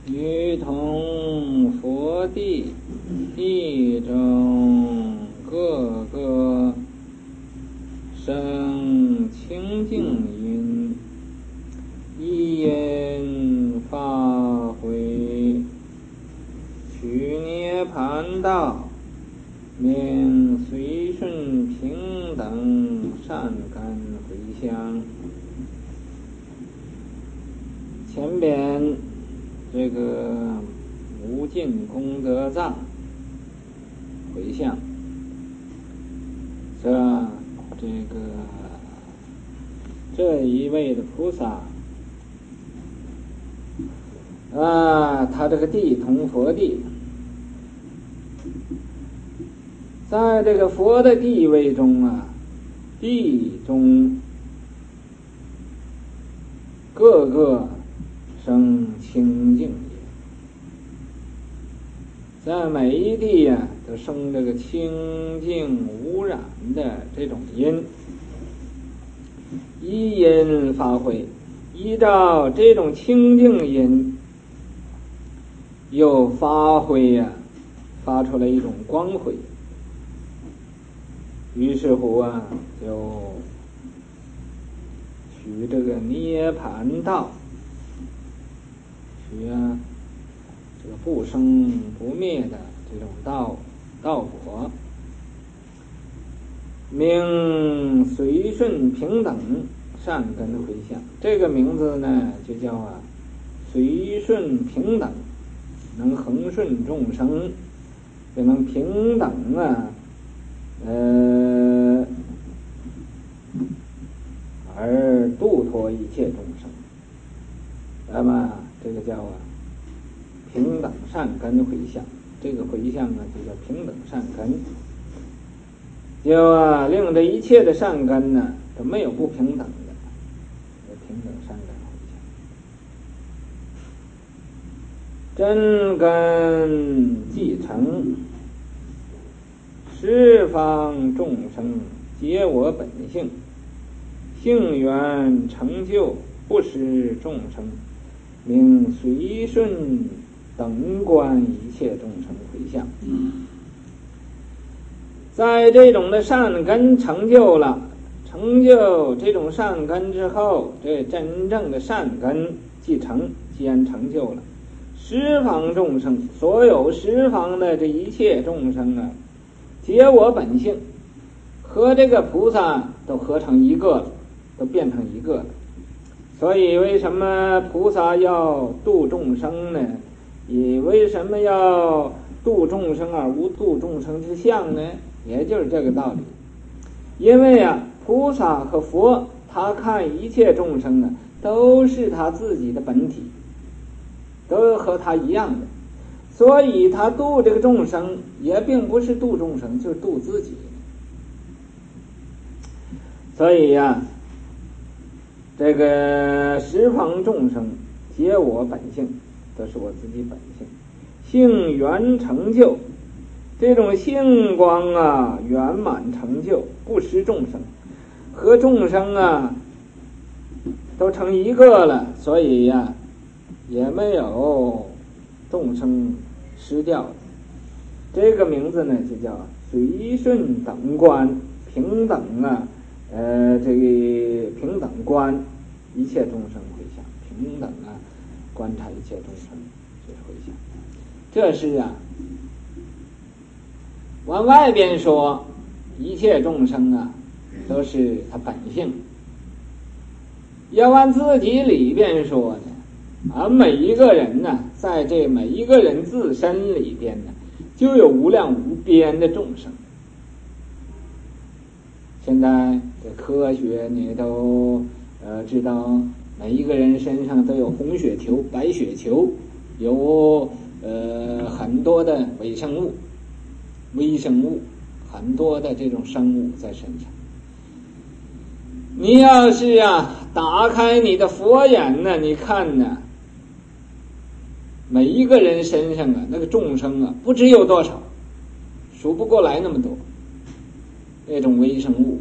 于同佛地，地中各个生清净因，一因发挥，取涅盘道，名随顺平等善根回向。前边这个无尽功德藏回向，这一位的菩萨他这个地同佛地，在这个佛的地位中地中各个生清净也，在每一地都生这个清净无染的这种因，依因发挥，依照这种清净因又发挥发出了一种光辉，于是乎就取这个涅盘道，取这个不生不灭的这种道果，名随顺平等善根回向。这个名字呢就叫随顺平等，能恒顺众生，也能平等而度脱一切众生。那么这个叫平等善根回向，这个回向就叫平等善根，就令这一切的善根都没有不平等的，平等善根回向。真根既成，十方众生皆我本性，性缘成就不失众生，名随顺等观一切众生回向。在这种的善根成就这种善根之后，这真正的善根既然成就了，十方众生，所有十方的这一切众生皆我本性，和这个菩萨都合成一个了，都变成一个了。所以为什么菩萨要度众生呢？也为什么要度众生而无度众生之相呢？也就是这个道理。因为菩萨和佛他看一切众生都是他自己的本体，都和他一样的，所以他度这个众生也并不是度众生，就是度自己。所以这个十方众生皆我本性，都是我自己本性，性圆成就，这种性光圆满成就，不失众生，和众生都成一个了，所以也没有众生失掉。这个名字呢就叫随顺等观，平等这个平等观一切众生回向，平等观察一切众生就是回向。这是往外边说一切众生都是他本性，要往自己里边说呢，每一个人在这每一个人自身里边就有无量无边的众生。现在这科学你都知道，每一个人身上都有红血球、白血球，有很多的微生物，很多的这种生物在身上。你要是打开你的佛眼你看每一个人身上那个众生不知有多少，数不过来那么多那种微生物，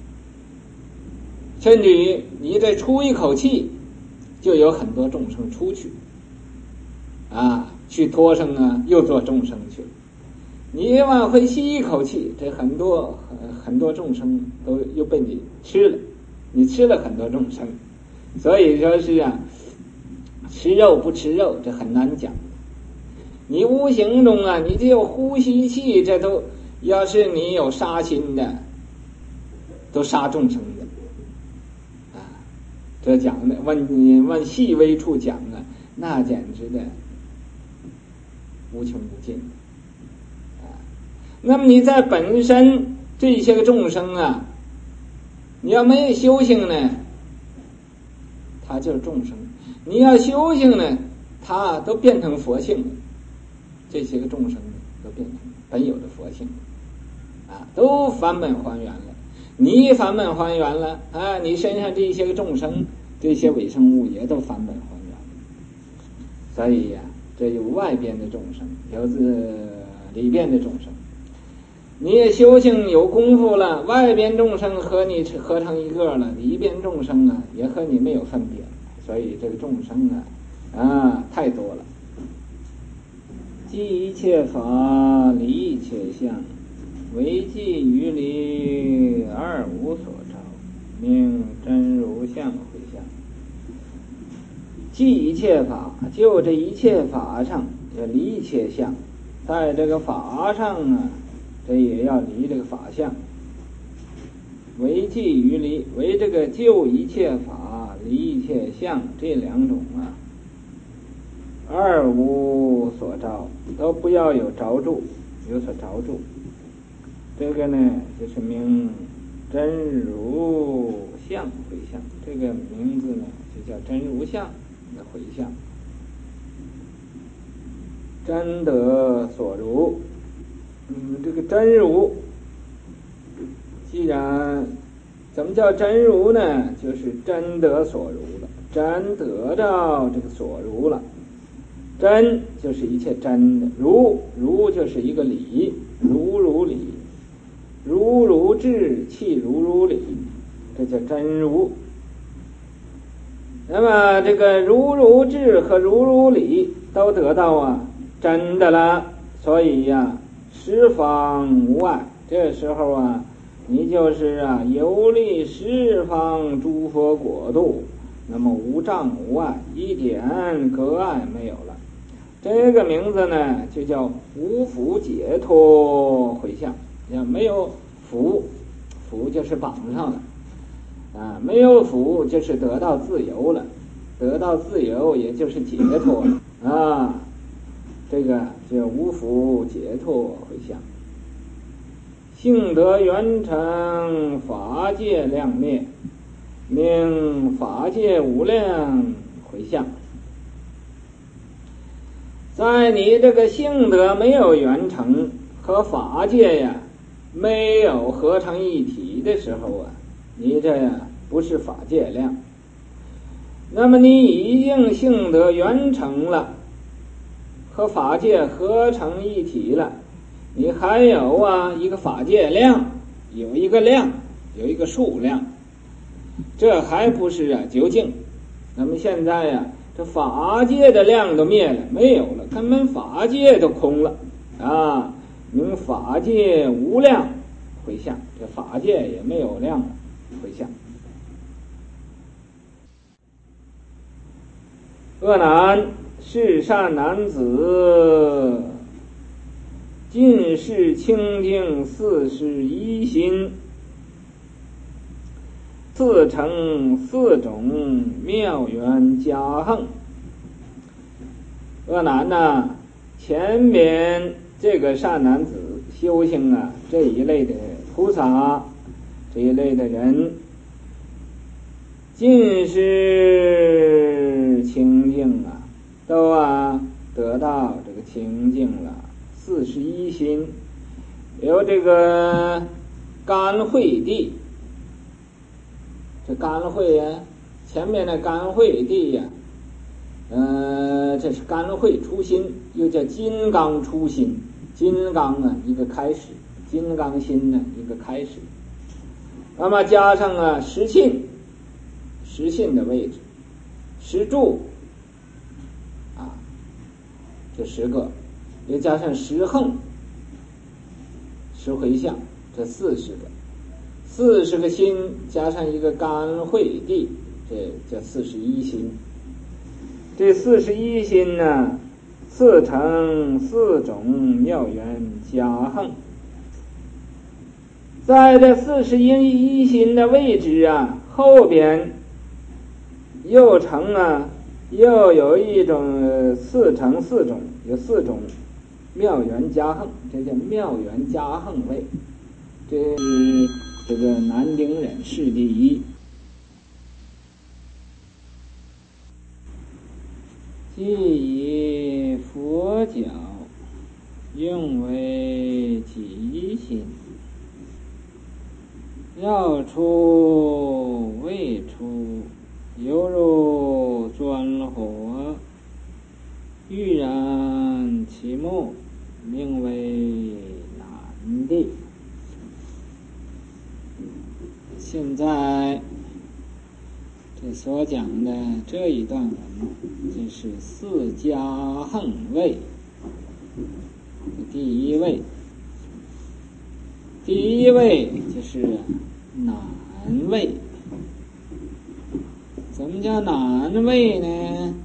甚至于你这出一口气就有很多众生出去去托生又做众生去了。你往回吸一口气，这很多众生都又被你吃了，你吃了很多众生，所以说是吃肉不吃肉，这很难讲。你无形中你就呼吸气，这都要是你有杀心的，都杀众生的这讲的问细微处讲那简直的无穷无尽那么你在本身这些个众生你要没有修行呢，他就是众生；你要修行呢，他都变成佛性了。这些个众生都变成本有的佛性都返本还原了。你返本还原了你身上这些个众生，这些微生物也都返本还原了。所以这有外边的众生，有里边的众生。你也修行有功夫了，外边众生和你合成一个了，里边众生也和你没有分别。所以这个众生太多了。即一切法，离一切相，唯即于离，二无所着，名真如相回向。即一切法，就这一切法上要离一切相，在这个法上这也要离这个法相。唯即于离，为这个就一切法，离一切相，这两种二无所着，都不要有着住，有所着住。这个呢就是名真如相回向，这个名字呢就叫真如相的回向。真得所如，这个真如，既然怎么叫真如呢？就是真得所如了，真得到这个所如了。真就是一切真的，如就是一个理，如理，如智，气如理，这叫真如。那么这个如智和如理都得到真的了，所以十方无碍。这时候你就是游历十方诸佛国度，那么无障无碍，一点隔碍没有了。这个名字呢就叫无缚解脱回向。没有缚就是绑上了没有缚就是得到自由了，得到自由也就是解脱了这个就无缚解脱回向。性德圆成，法界量灭，名法界无量回向。在你这个性德没有圆成和法界没有合成一体的时候你这不是法界量。那么你已经性德圆成了，和法界合成一体了，你还有一个法界量，有一个量，有一个数量，这还不是究竟。那么现在这法界的量都灭了，没有了，根本法界都空了名法界无量回向，这法界也没有量回向。恶男，是善男子，尽是清净41心，自成4种妙缘加横。恶男前面这个善男子修行这一类的菩萨，这一类的人，尽是清净都得到这个清净了。41心，有这个甘慧地，这甘慧前面的甘慧地这是甘慧初心，又叫金刚初心。金刚一个开始，金刚心一个开始。那么加上实信的位置，实住就10个，又加上10横10回向，这40个，40个心加上一个干慧地，这叫41心。这41心呢，4成4种妙缘加横。在这41心的位置啊，后边又有一种4成4种，有4种妙缘加横，这叫妙缘加横位。这是这个南丁忍世第一。即以佛教用为极心，绕出未出，犹如钻火，欲燃其木，名为难地。现在这所讲的这一段文，这是4加横位第一位。第一位就是难位。怎么叫难位呢？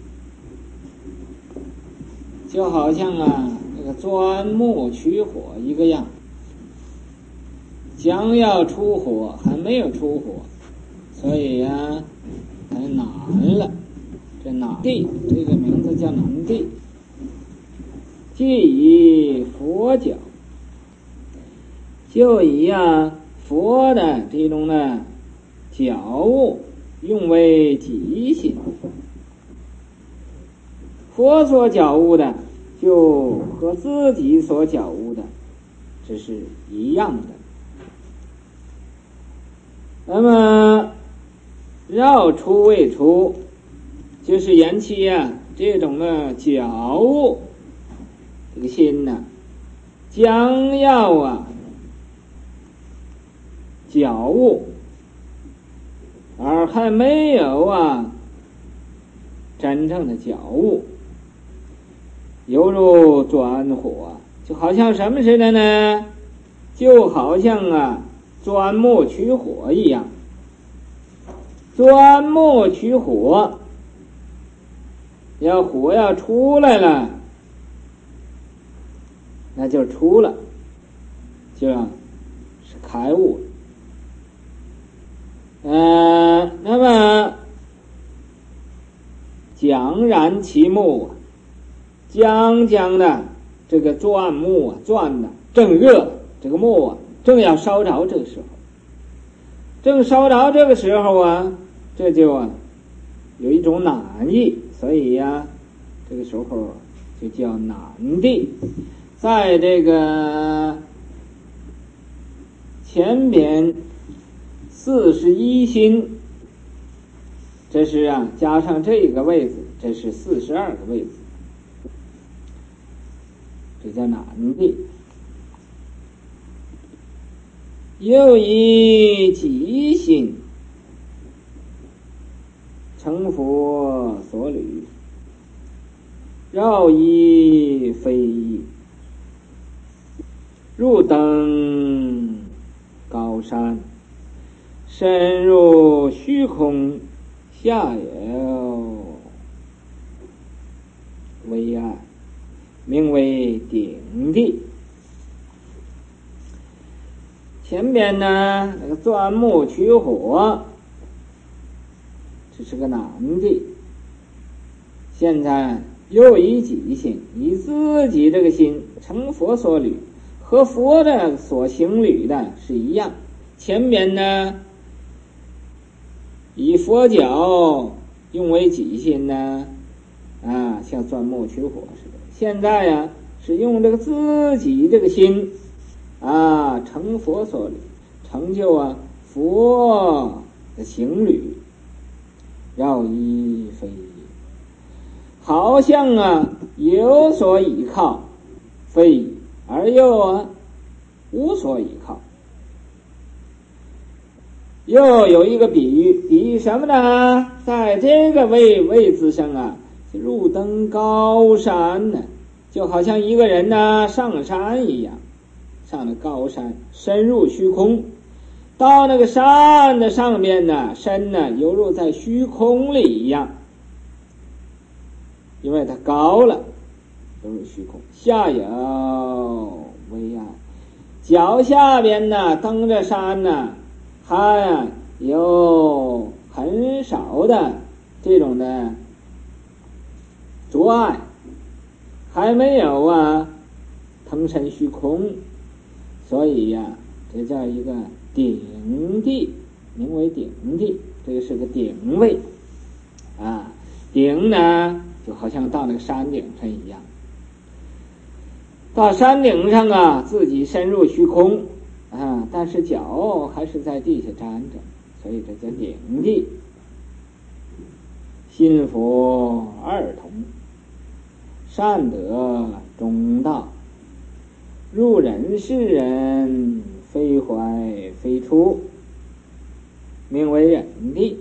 就好像这个钻木取火一个样，将要出火还没有出火，所以才难了。这难地，这个名字叫难地。即以佛教，就以佛的这种的觉悟用为极心。佛所觉悟的就和自己所觉悟的这是一样的。那么绕出未出，就是言其这种的觉悟，这个心将要觉悟，而还没有真正的觉悟，犹如钻火，就好像什么似的呢？就好像钻木取火一样。钻木取火，火要出来了，那就出了，就是开悟。那么将燃其木，将的这个钻木钻的正热，这个木正要烧着，这个时候正烧着这个时候这就有一种难意，所以这个时候就叫难地。在这个前边41心，这是加上这个位置，这是42个位置，这叫难地。又以极心成佛所履，绕一非一，入登高山，深入虚空，下有微暗，名为顶地。前边那个钻木取火，这是个难地。现在又以己心，以自己这个心成佛所履，和佛的所行履的是一样。前边以佛教用为己心像钻木取火似的。现在是用这个自己这个心成佛所履，成就佛的行履，绕一非一，好像有所依靠，非一，而又无所依靠。又有一个比喻，比喻什么呢？在这个位置上入登高山呢，就好像一个人呢上了山一样，上了高山，深入虚空，到那个山的上面呢，身呢犹如在虚空里一样，因为它高了，犹如虚空。下有微岸，脚下边呢登着山呢，还有很少的这种的障碍，还没有腾身虚空，所以这叫一个顶地，名为顶地，这个是个顶位顶呢就好像到那个山顶上一样，到山顶上自己深入虚空但是脚还是在地下站着，所以这叫顶地。心佛二同，善得中道，入人世人，非怀非出，名为忍地。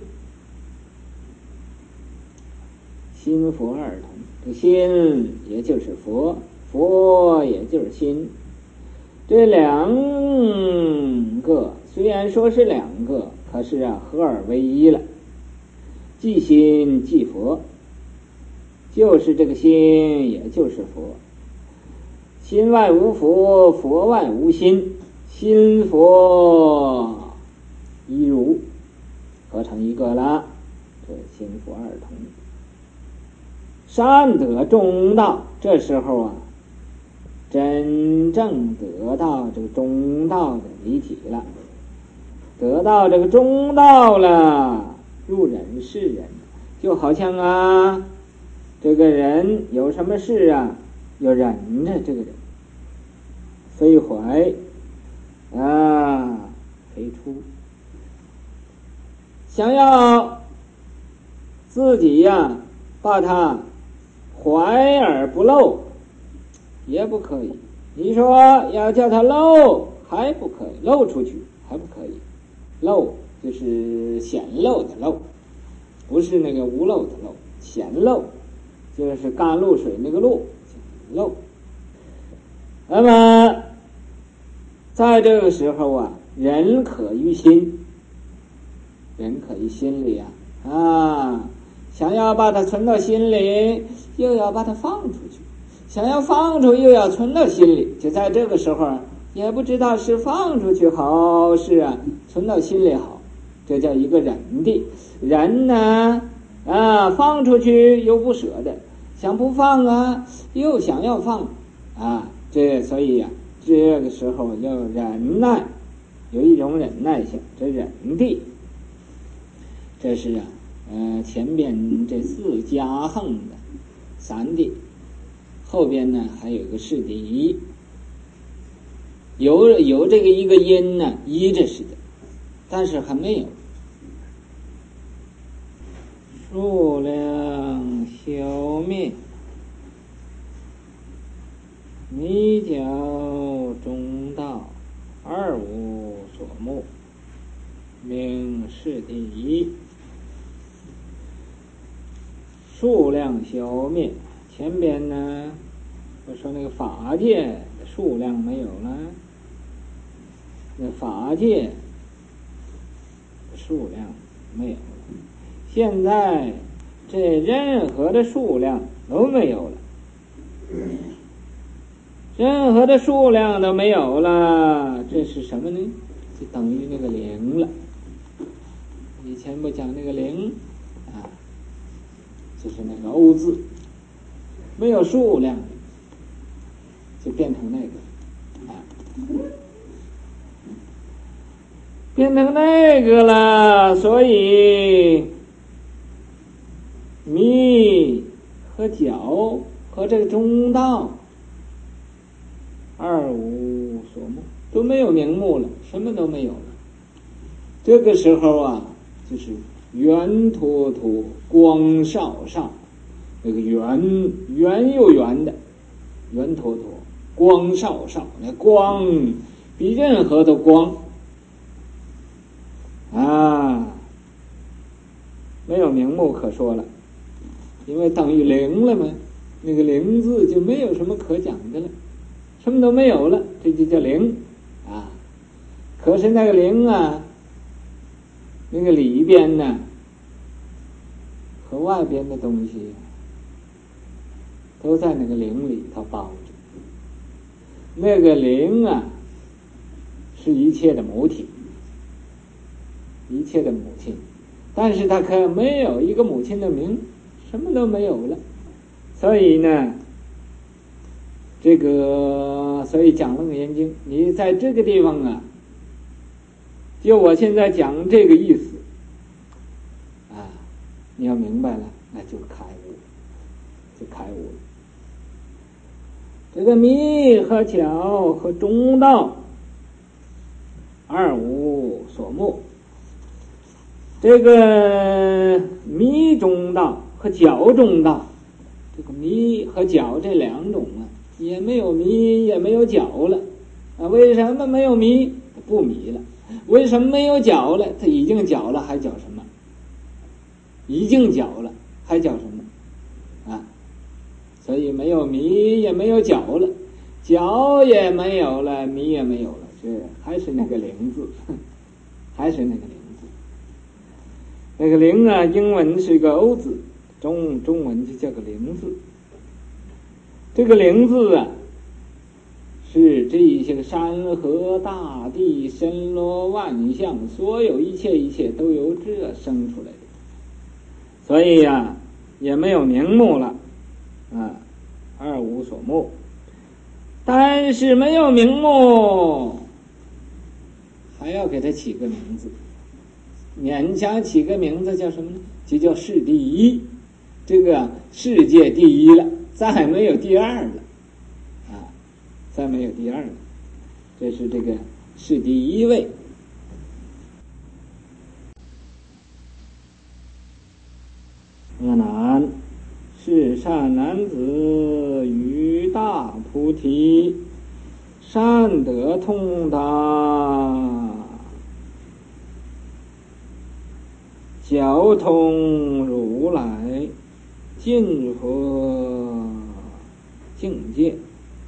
心佛二同，这心也就是佛，佛也就是心，这两个虽然说是两个，可是合二为一了，即心即佛，就是这个心也就是佛，心外无佛，佛外无心，心佛一如，合成一个了，这心佛二同。善得中道，这时候真正得到这个中道的离体了，得到这个中道了，入人世人，就好像这个人有什么事有忍着这个人，非怀非出，想要自己把它怀而不露也不可以，你说要叫它露还不可以，露出去还不可以，露就是显露的露，不是那个无漏的漏，显露就是甘露水那个露，漏。那么在这个时候人可于心，人可于心里想要把它存到心里，又要把它放出去，想要放出又要存到心里，就在这个时候也不知道是放出去好是存到心里好，这叫一个忍地。人呢放出去又不舍得，想不放又想要放所以这个时候要忍耐，有一种忍耐性，这忍地。这是前边这四加横的三地，后边呢还有个是敌，有这个一个音依着似的，但是还没有。数量消灭，迷角中道，二无所目，名是第一。数量消灭，前边呢我说那个法界的数量没有了，那法界的数量没有了，现在这任何的数量都没有了，任何的数量都没有了，这是什么呢？就等于那个零了。以前不讲那个零就是那个欧字，没有数量就变成那个变成那个了。所以迷和角和这个中道二无所目，都没有名目了，什么都没有了。这个时候就是圆脱脱，光少少，那个圆又圆的，圆脱脱，光少少，那光比任何的光没有名目可说了。 因为等于零了嘛，那个零字就没有什么可讲的了，什么都没有了，这就叫零啊。可是那个零啊，那个里边呢和外边的东西都在那个零里头包着。那个零啊是一切的母体，一切的母亲，但是它可没有一个母亲的名，什么都没有了。所以呢，所以讲楞严经，你在这个地方啊，就我现在讲这个意思啊，你要明白了，那就开悟，就开悟了。这个迷和巧和中道二无所没。这个迷中道和巧中道，这个迷和巧这两种啊，也没有迷也没有巧了啊。为什么没有迷？不迷了。为什么没有巧了？它已经巧了，还叫什么？已经巧了，还叫什么啊？所以没有迷也没有巧了，巧也没有了，迷也没有了，这还是那个零字，还是那个零字。那个零啊，英文是个 O 字，中文就叫个零字。这个零字啊，是这些山河大地森罗万象，所有一切都由这生出来的。所以呀，也没有名目了啊，二无所没。但是没有名目，还要给它起个名字，勉强起个名字叫什么呢？就叫世第一，这个世界第一了，再没有第二了啊，再没有第二了，这是这个世第一位。阿难，是善男子于大菩提善得通达，交通如来尽佛境界，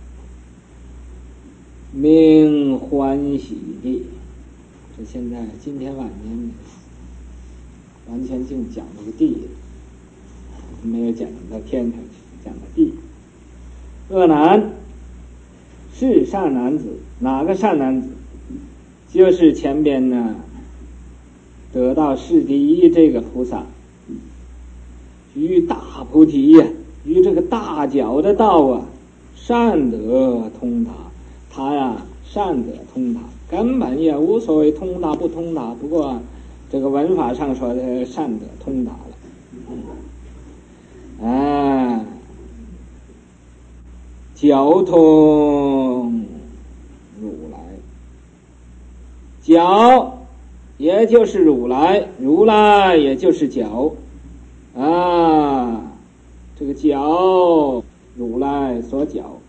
名欢喜地。这现在今天晚间完全净讲这个地，没有讲到天上去，讲到地。阿难，是善男子，哪个善男子？就是前边呢得到世第一这个菩萨，于大菩提呀，于这个大角的道啊，善得通达。他呀善得通达，根本也无所谓通达不通达，不过这个文法上说的善得通达了。交通如来，交也就是如来，如来也就是交啊，这个交如来所交。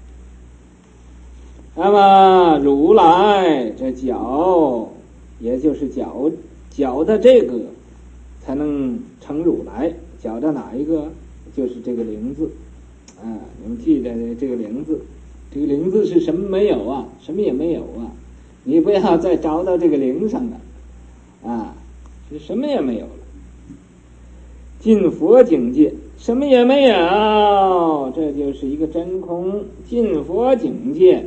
那么如来这交也就是交的这个才能成如来，交的哪一个？就是这个零字啊，你们记得这个零字，这个零字是什么没有啊？什么也没有啊！你不要再找到这个零上了啊，是什么也没有了。进佛境界，什么也没有，这就是一个真空。进佛境界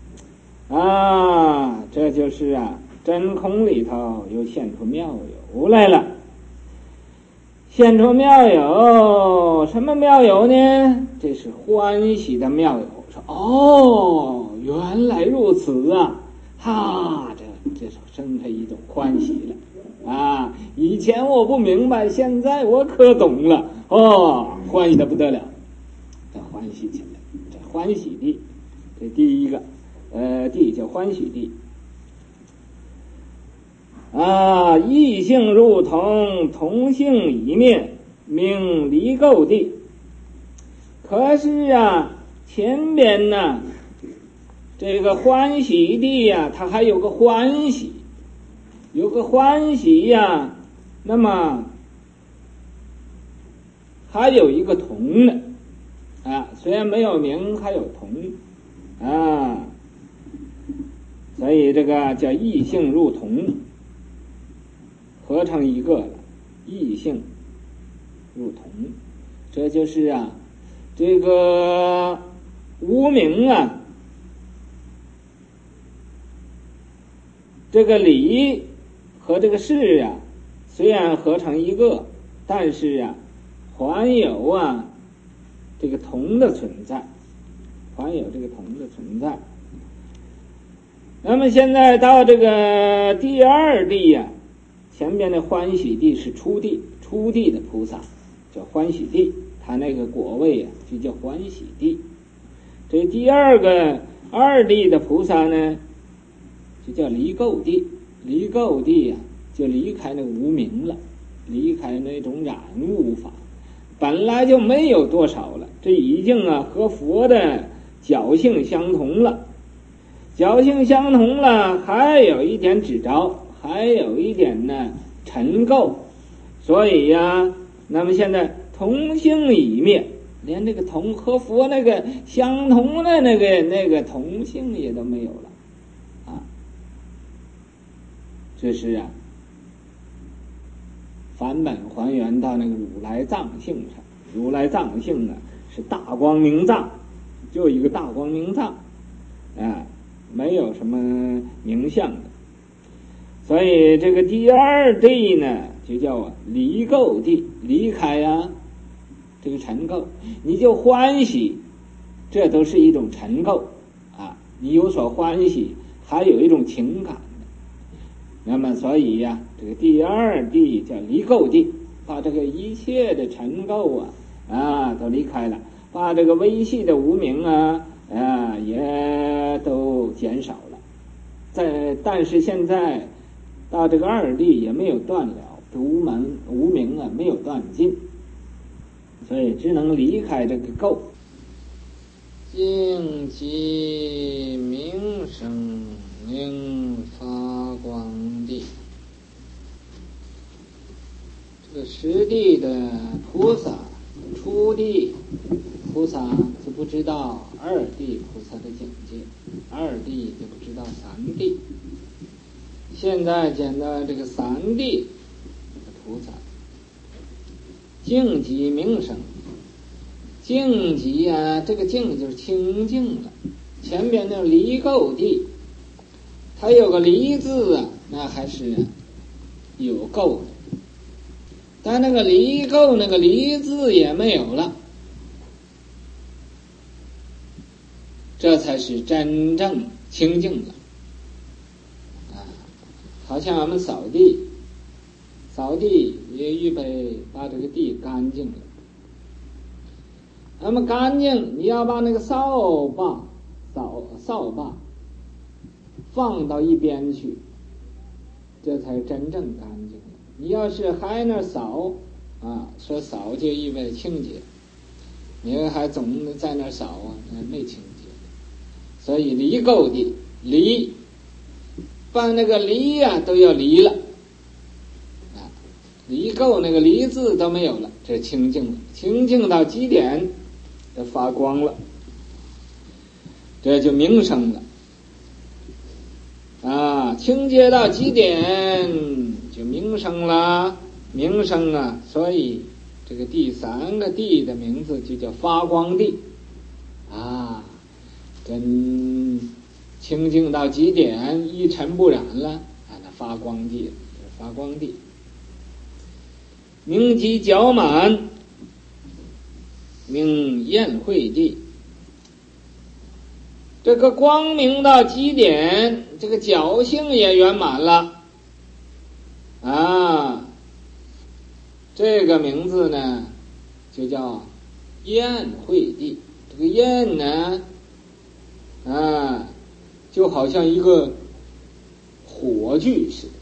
啊，这就是真空里头又现出妙有来了。现出妙有，什么妙有呢？这是欢喜的妙有。说原来如此啊！这生出一种欢喜了啊！以前我不明白，现在我可懂了欢喜的不得了，这欢喜起来，这欢喜地，这第一个地叫欢喜地。异性入同，同性已灭，名离垢地。可是前边呢这个欢喜地它还有个欢喜，那么还有一个同呢，虽然没有名，还有同所以这个叫异性入同，合成一个了，异性入同，这就是这个无名这个理和这个事虽然合成一个，但是还有这个同的存在，还有这个同的存在。那么现在到这个第二地前边的欢喜地是初地的菩萨叫欢喜地，他那个果位就叫欢喜地。这第二个二地的菩萨呢，就叫离垢地。离垢地就离开那个无明了，离开那种染物法，本来就没有多少了，这已经和佛的觉性相同了，觉性相同了，还有一点指着，还有一点呢尘垢，所以那么现在同性已灭，连这个同和佛那个相同的那个同性也都没有了这是返本还原到那个如来藏性上。如来藏性是大光明藏，就一个大光明藏没有什么名相的。所以这个第二地呢就叫离垢地，离开这个尘垢，你就欢喜，这都是一种尘垢你有所欢喜，还有一种情感的。那么所以这个第二地叫离垢地，把这个一切的尘垢都离开了，把这个微细的无明也都减少了。但是现在到这个二地也没有断了，无明没有断尽，所以只能离开这个垢。净极明生明发光地，这个实地的菩萨，初地菩萨就不知道二地菩萨的境界，二地就不知道三地。现在讲到这个三地的菩萨，净极明生。净极这个净就是清净了。前边那离垢地，它有个离字那还是有垢的，但那个离垢那个离字也没有了，这才是真正清净了好像我们扫地也预备把这个地干净了。那么干净，你要把那个扫把放到一边去，这才真正干净了。你要是还那扫说扫就意味着清洁，你还总在那扫没清洁。所以离垢地，离把那个离都要离了离垢那个离字都没有了，这清净了，清净到极点就发光了，这就明生了清洁到极点就明生了，明生所以这个第三个地的名字就叫发光地跟清净到极点一尘不染了那发光地，发光地。明极饱满，明宴会地，这个光明到极点，这个侥幸也圆满了这个名字呢就叫宴会地。这个宴呢就好像一个火炬似的，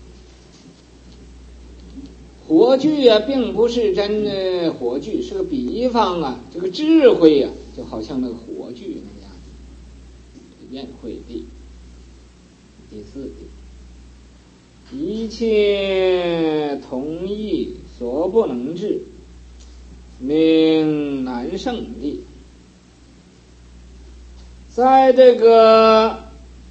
火炬并不是真的火炬，是个比方这个智慧就好像那个火炬那样。宴会地，第四地，一切同意所不能治名南圣地。在这个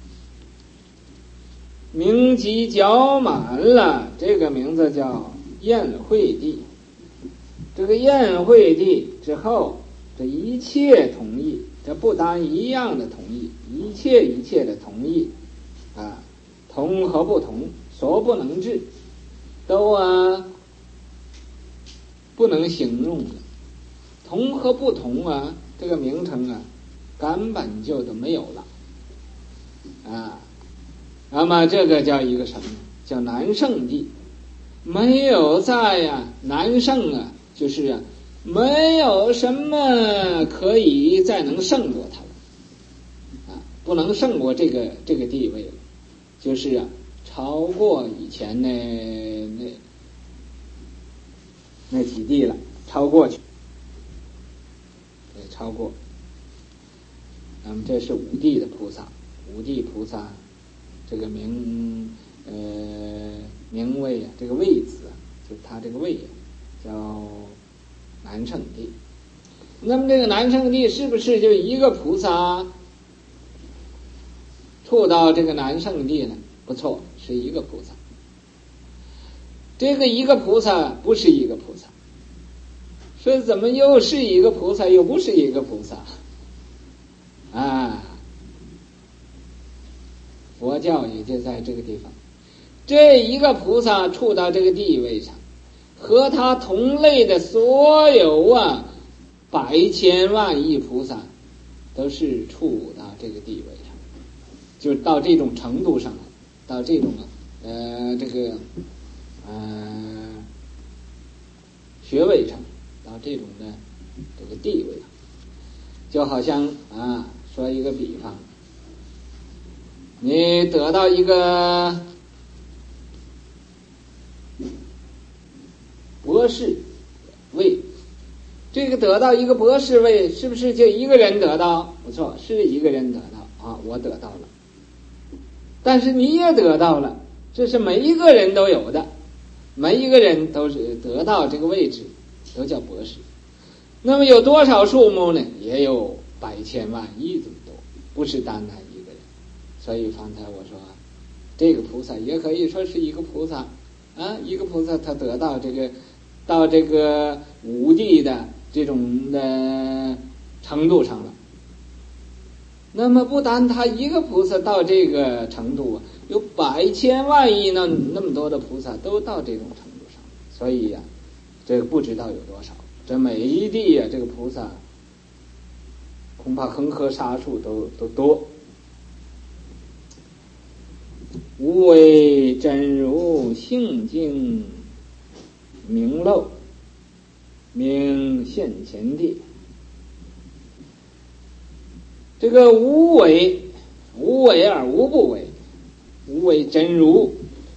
名集较满了，这个名字叫宴会地。这个宴会地之后，这一切同意，这不单一样的同意，一切的同意啊，同和不同，所不能治，都不能形容的。同和不同啊，这个名称啊，根本就都没有了啊。那么这个叫一个什么？叫南圣地。没有在南圣啊，就是没有什么可以再能胜过它了不能胜过这个地位了，就是超过以前那几地了，超过去，超过。那么这是五地的菩萨，五地菩萨这个名位这个位字就是他这个位叫南圣地。那么这个南圣地是不是就一个菩萨触到这个南圣地呢？不错，是一个菩萨。这个一个菩萨不是一个菩萨，说怎么又是一个菩萨又不是一个菩萨佛教也就在这个地方，这一个菩萨触到这个地位上，和他同类的所有百千万亿菩萨都是触到这个地位上，就到这种程度上了，到这种学位上，到这种的这个地位上，就好像说一个比方，你得到一个博士位，这个得到一个博士位，是不是就一个人得到？不错，是一个人得到我得到了。但是你也得到了，这是每一个人都有的，每一个人都是得到这个位置，都叫博士。那么有多少数目呢？也有百千万亿这么多，不是单单一个人。所以方才我说这个菩萨也可以说是一个菩萨一个菩萨他得到到这个五地的这种的程度上了。那么不单他一个菩萨到这个程度有百千万亿那么多的菩萨都到这种程度上，所以这个不知道有多少。这每一地这个菩萨恐怕恒河沙数都多。无为真如性净明漏，名现前地。这个无为而无不为，无为真如，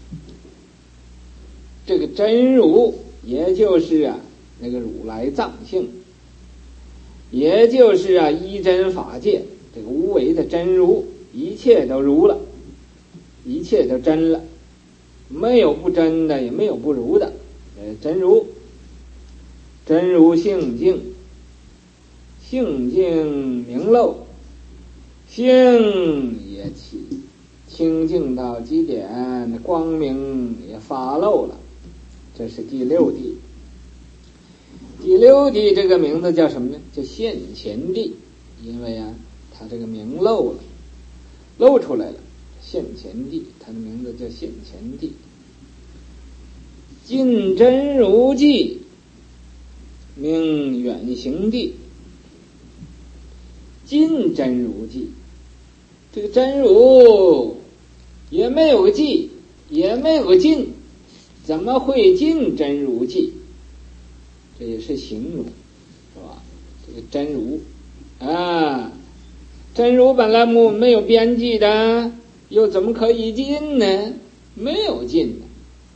这个真如也就是那个如来藏性，也就是一真法界，这个无为的真如，一切都如了，一切都真了，没有不真的，也没有不如的，真如，真如性净，性净明漏，性也清净到极点，光明也发露了。这是第六地。第六地这个名字叫什么呢？叫现前地，因为它这个明露了，露出来了，现前地，它的名字叫现前地。尽真如寂，名远行地。尽真如寂，这个真如也没有寂，也没有尽，怎么会尽真如寂？这也是形容，是吧？这个真如真如本来没有边际的，又怎么可以尽呢？没有尽的，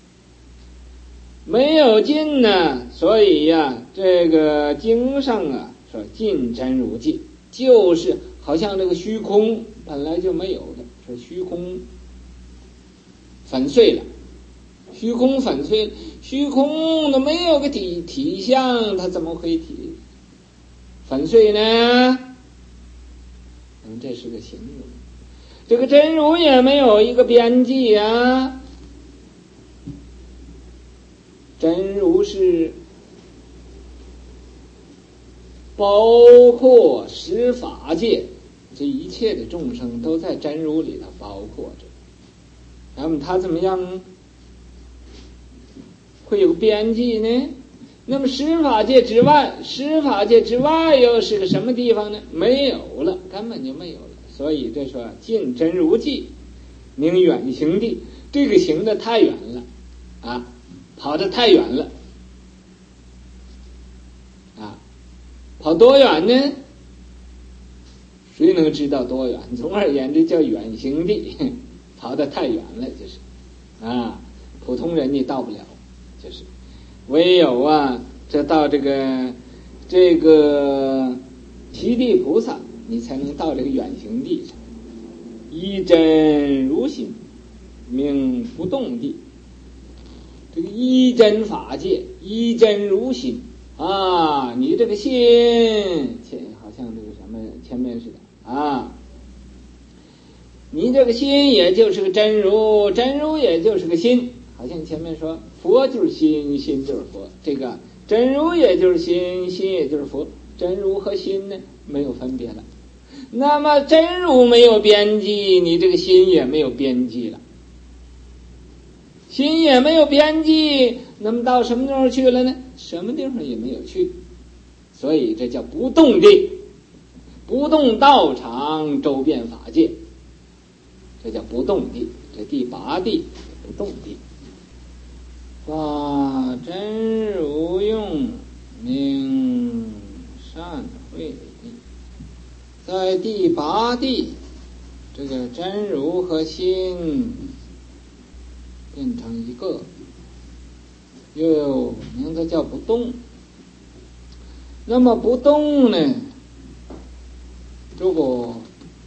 没有尽呢，所以这个经上说尽真如寂，就是好像这个虚空本来就没有的，说虚空粉碎了， 虚空粉碎，虚空都没有个体相，它怎么会粉碎呢？那么这是个形容。这个真如也没有一个边际啊，真如是包括十法界，这一切的众生都在真如里头包括着。那么它怎么样会有边际呢？那么十法界之外又是个什么地方呢？没有了，根本就没有了。所以这说尽真如际，名远行地。这个行得太远了啊，跑得太远了啊，跑多远呢？谁能知道多远？总而言之叫远行地，跑得太远了，就是啊，普通人你到不了，就是唯有啊，这到这个齐地菩萨，你才能到这个远行地上。依真如心，名不动地。这个依真法界，依真如心啊，你这个心，好像这个什么前面似的啊，你这个心也就是个真如，真如也就是个心，好像前面说佛就是心，心就是佛，这个真如也就是心，心也就是佛，真如和心呢没有分别了。那么真如没有边际，你这个心也没有边际了，心也没有边际，那么到什么地方去了呢？什么地方也没有去，所以这叫不动地，不动道场周遍法界，这叫不动地。这第八地不动地。法真如用，名善慧地。在第八地，这个真如和心变成一个，又有名字叫不动。那么不动呢，如果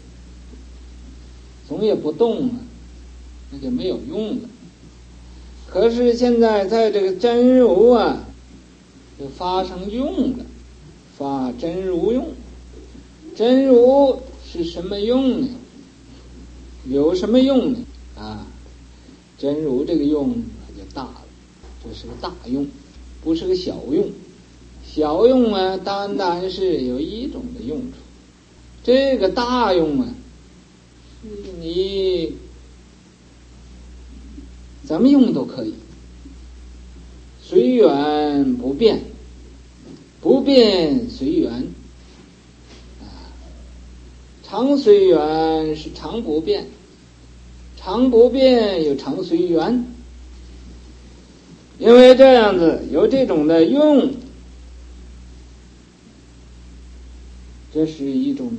总也不动了，那就没有用了。可是现在在这个真如啊，就发生用了，发真如用。真如是什么用呢？有什么用呢？啊，真如这个用它就大了，这是个大用，不是个小用。小用啊，单单是有一种的用处。这个大用啊，你怎么用都可以，随缘不变，不变随缘。常随缘是常不变，常不变有常随缘。因为这样子有这种的用，这是一种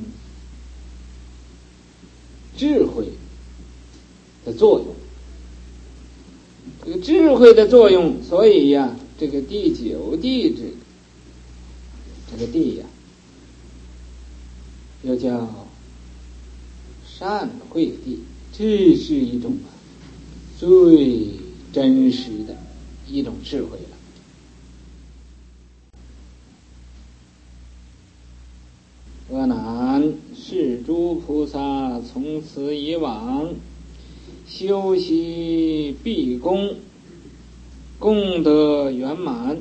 智慧的作用。这个智慧的作用，所以呀，这个第九地这个地呀，又叫善慧地。这是一种最真实的一种智慧了。阿难，是诸菩萨从此以往修习毕功，功德圆满，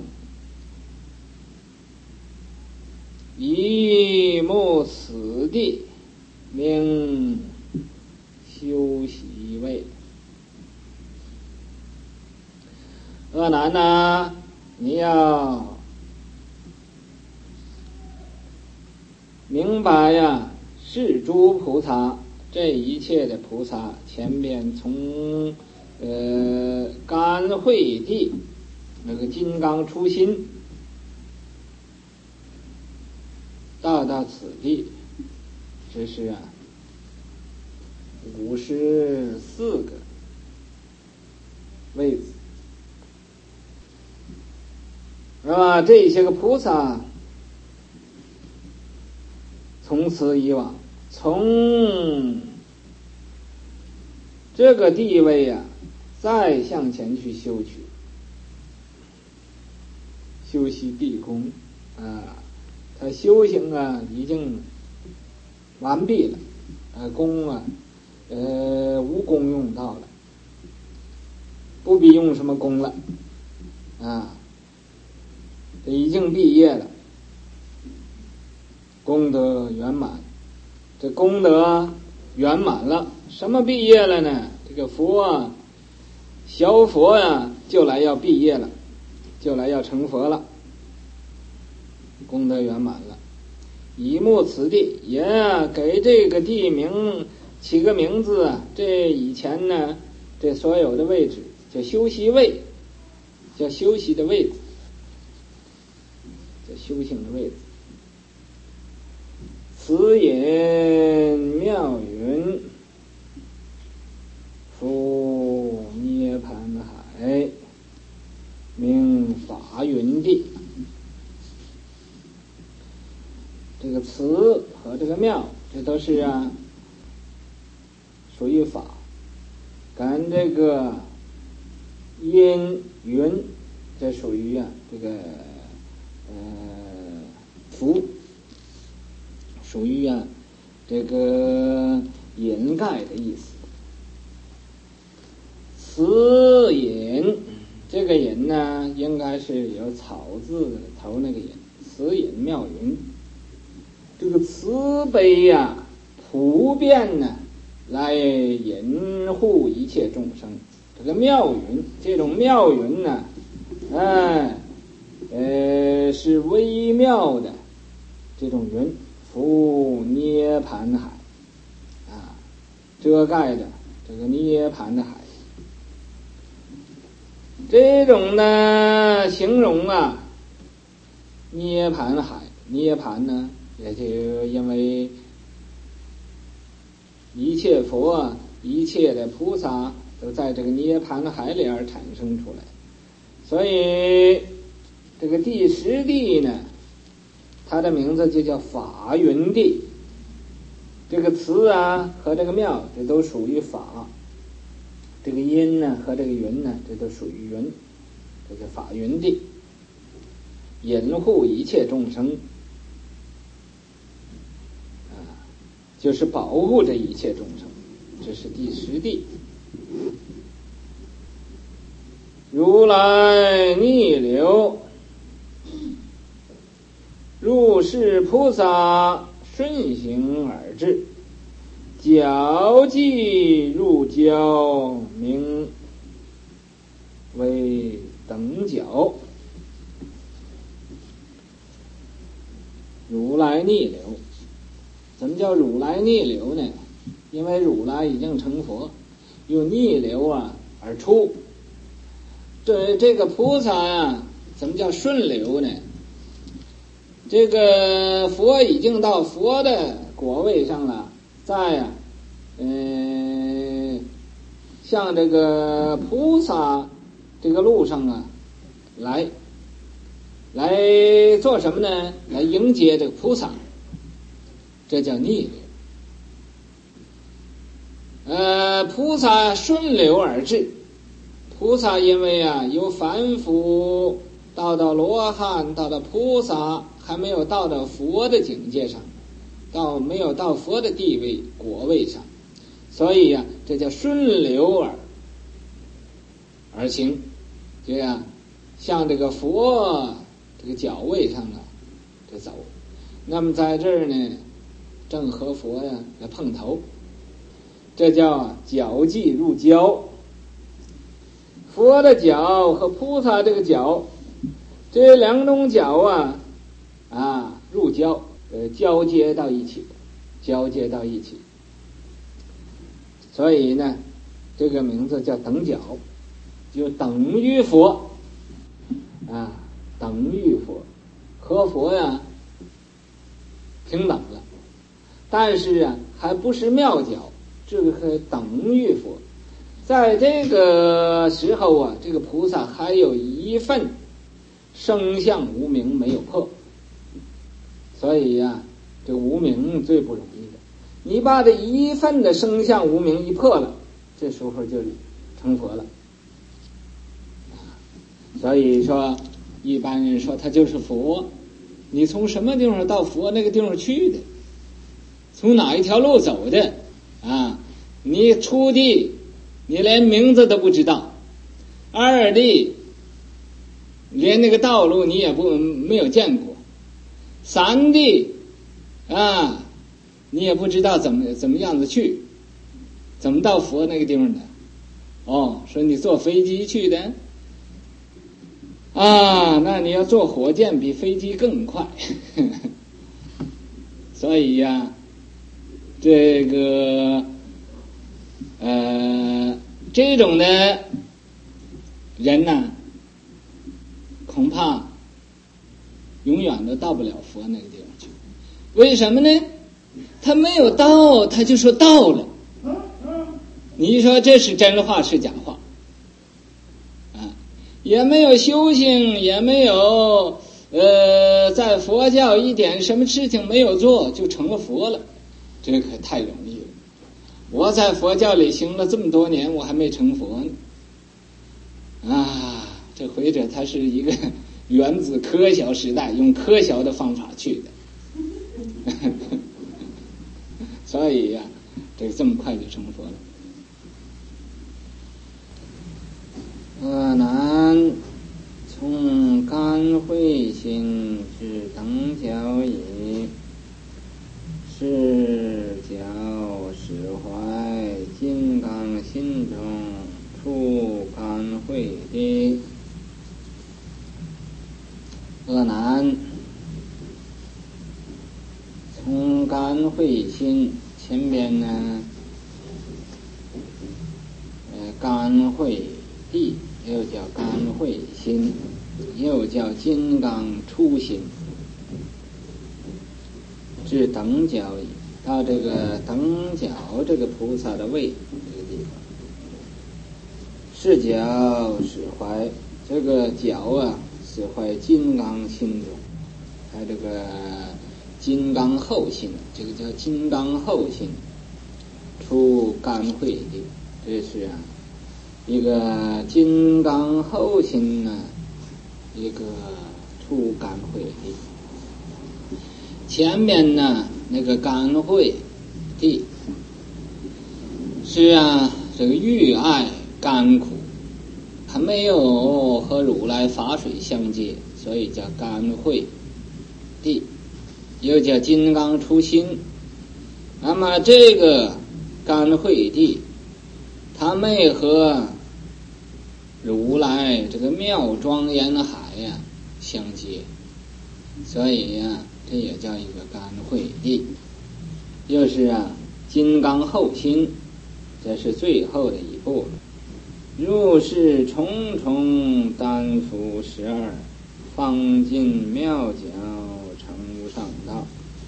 以莫此地名修习位。阿难啊，你要明白呀，是诸菩萨，这一切的菩萨，前边从甘慧地那个金刚初心到此地，这是啊54个位子，是吧？这些个菩萨从此以往，从这个地位啊， 再向前去修取，修习地功啊，他修行啊已经完毕了，功啊无功用到了，不必用什么功了啊，这已经毕业了，功德圆满。这功德圆满了，什么毕业了呢？这个佛啊，小佛啊，就来要毕业了，就来要成佛了，功德圆满了。以目此地，也给这个地名起个名字啊。这以前呢，这所有的位置叫修习位，叫修习的位置，叫修行的位置。此引妙云，覆涅盘海，名法云地。这个词和这个妙，这都是属于法，跟这个音云，这属于这个符，属于这个引盖的意思。此引，这个引呢，应该是有草字头那个引，此引妙云。这个慈悲普遍来引护一切众生。这个妙云，这种妙云呢，是微妙的这种云，覆涅盘海遮盖着这个涅盘的海。这种呢形容涅盘海，涅盘呢也就因为一切佛一切的菩萨都在这个涅盘海里而产生出来，所以这个第十地呢，它的名字就叫法云地。这个词和这个妙，这都属于法，这个音呢和这个云呢，这都属于云，这叫法云地，引护一切众生就是保护着一切众生，这是第十地。如来逆流，入世菩萨顺行而至，脚迹入交，名为等脚。如来逆流，怎么叫如来逆流呢？因为如来已经成佛，用逆流而出。这个菩萨怎么叫顺流呢？这个佛已经到佛的果位上了，在向这个菩萨这个路上来做什么呢？来迎接这个菩萨，这叫逆流。菩萨顺流而至。菩萨因为由凡夫到罗汉，到菩萨，还没有到佛的境界上，没有到佛的地位果位上，所以这叫顺流而行，这样向这个佛这个脚位上这走。那么在这儿呢，正和佛来碰头，这叫脚迹入交。佛的脚和菩萨这个脚，这两种脚入交，交接到一起，所以呢，这个名字叫等脚，就等于佛等于佛，和佛平等了，但是还不是妙脚，这个可等于佛。在这个时候这个菩萨还有一份生相无明没有破，所以这个无明最不容易的。你把这一份的生相无明一破了，这时候就成佛了， 所以说一般人说他就是佛，你从什么地方到佛那个地方去的，从哪一条路走的啊？你初地你连名字都不知道，二地连那个道路你也没有见过，三地啊你也不知道怎么样子去，怎么到佛那个地方的。哦，说你坐飞机去的啊，那你要坐火箭比飞机更快所以呀这个这种的人呢，恐怕永远都到不了佛那个地方去。为什么呢？他没有到，他就说到了。你说这是真话是假话啊？也没有修行，也没有在佛教一点什么事情没有做就成了佛了，这可太容易了。我在佛教里行了这么多年，我还没成佛呢啊！这回者他是一个原子科学时代，用科学的方法去的所以呀这么快就成佛了。南从甘慧心至等觉已，是觉始怀金刚心中出甘慧地。南从甘慧心，前边呢甘慧地又叫甘慧心，又叫金刚初心，至等觉已，到这个等觉这个菩萨的位这个地方，是觉始怀，这个觉啊始怀金刚心中，还这个金刚后心，这个叫金刚后心，出甘慧地，这是啊一个金刚后心呢，一个出甘慧地。前面呢那个甘慧地是啊这个欲爱甘苦，还没有和如来法水相接，所以叫甘慧地，又叫金刚出心。那么这个甘慧地它没和如来这个妙庄严海呀相接，所以呀这也叫一个甘慧地。又是啊金刚后心，这是最后的一步了。入世重重担负12，方尽妙角成无上道。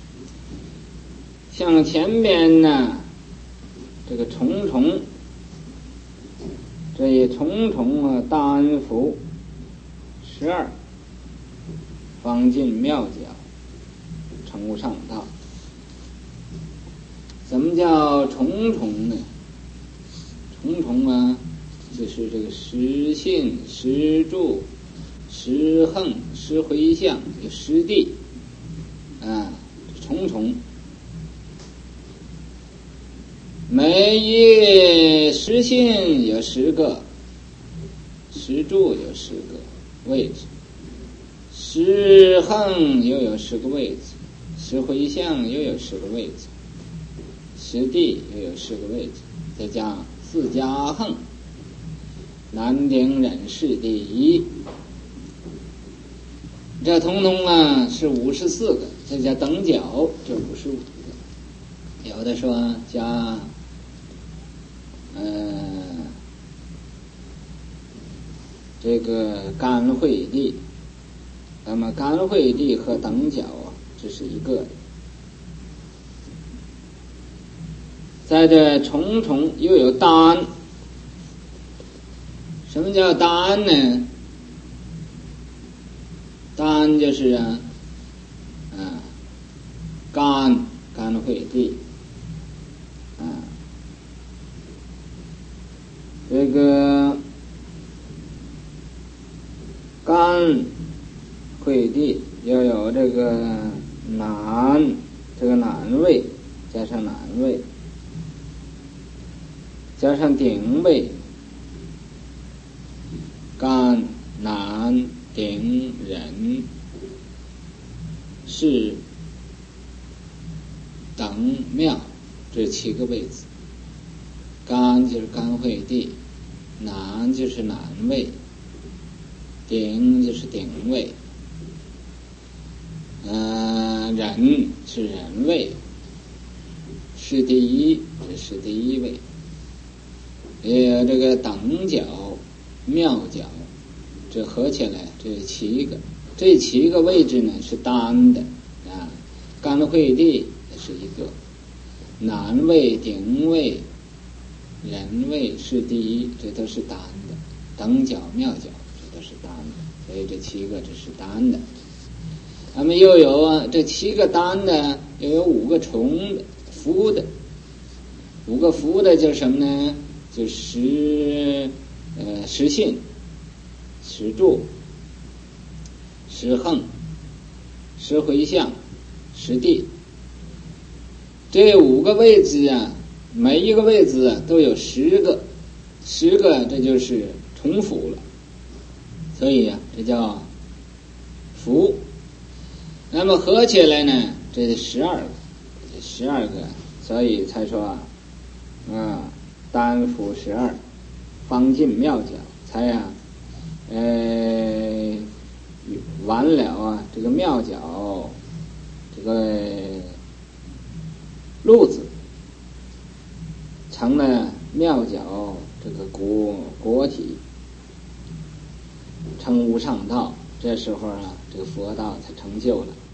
像前边呢这个重重，这一重重啊担负12，方尽妙角成无上道。怎么叫重重呢？重重啊就是这个十信、十住、十横、十回向、有十地啊，重重。每一十信有10个，十住有10个位置，十横又有10个位置，十回向又有10个位置，十地又有10个位置，再加4加横，南顶忍世第一，这统统啊是54个，再加等角就55个。有的说加这个甘慧地，那么甘慧地和等角啊这是一个的。在这重重又有单，什么叫单呢？单就是甘慧地这个上难位，加上顶位，干、难、顶、忍、是、等、妙，这7个位置。干就是干会地，难就是难位，顶就是顶位，忍是人位，是第一，这是第一位。这个等角、妙角，这合起来这7个，这7个位置呢是单的啊。干会地是一个，难位、顶位、人位是第一，这都是单的。等角、妙角这都是单的，所以这7个这是单的。那么又有这7个单的，又有5个重的浮的，5个浮的就是什么呢？就实性、实住、实横、实回向、实地。这5个位置啊，每一个位置都有10个，10个这就是重复了，所以这叫浮。那么合起来呢，这是12个，所以才说单浮12，方尽妙角，才完了这个妙角这个路子，成了妙角这个果体，成无上道。这时候这个佛道才成就了。